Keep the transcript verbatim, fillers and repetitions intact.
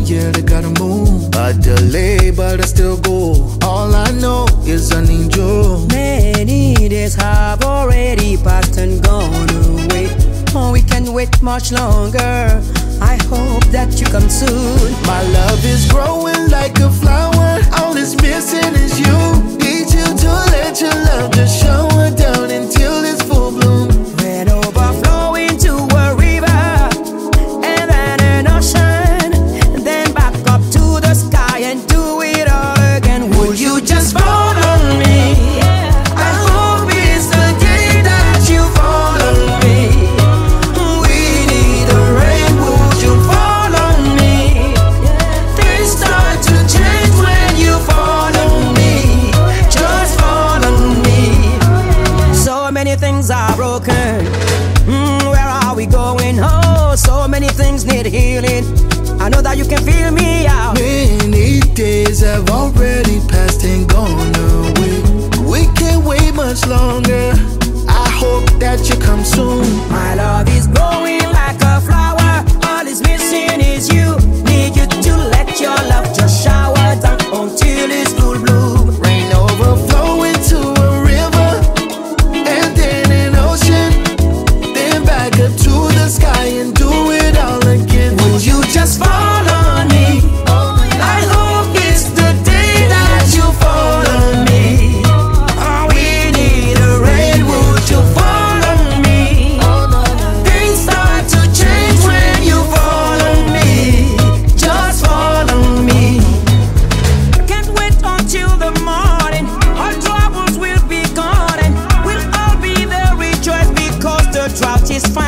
yeah, they gotta move. A delay, but I still go. All I know is I need you. Many days have already passed and gone away. Oh, we can't wait much longer. I hope that you come soon. My love is growing like a flower. All it's missing is you. Need you to let your love just shower down until it's full bloom. Rain overflowing to a river, and then an ocean, then back up to the sky and do it all again. Would you just fall on me? I hope it's the day that you fall on me. We need a rain. Would you fall on me? Things start to change when you fall on me. Just fall on me. So many things are broken. Mm, where are we going? Oh, so many things need healing. I know that you can feel me out. Many days have already passed and gone away. We can't wait much longer. I hope that you come soon. My love is growing like a flower. All is missing is you. Need you to let your love just shower down until it's full bloom. Rain overflowing to a river, and then an ocean, then back up to the sky and do it all again. Would you just fall on me? I hope it's the day that you fall on me. Oh, we need a rain. Would you fall on me? Things start to change when you fall on me. Just fall on me. Can't wait until the morning. All troubles will be gone and we'll all be there rejoice because the drought is fine.